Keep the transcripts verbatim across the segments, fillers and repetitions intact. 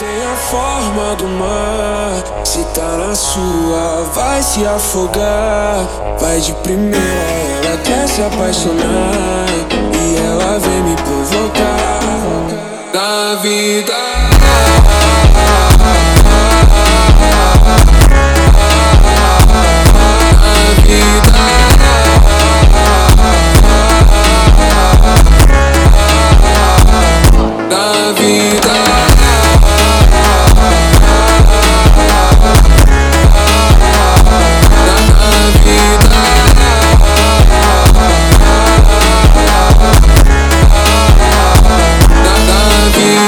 tem a forma do mar. Se tá na sua, vai se afogar. Vai de primeira, ela quer se apaixonar e ela vem me provocar. Na vida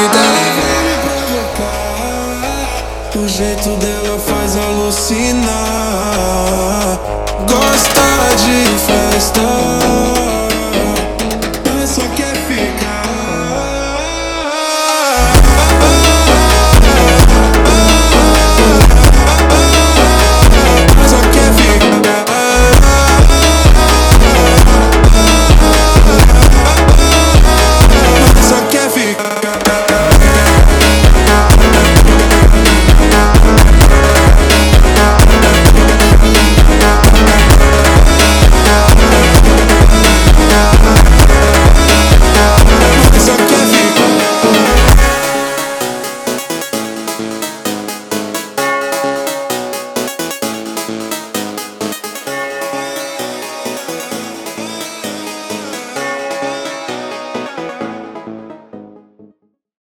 o jeito dela faz alucinar.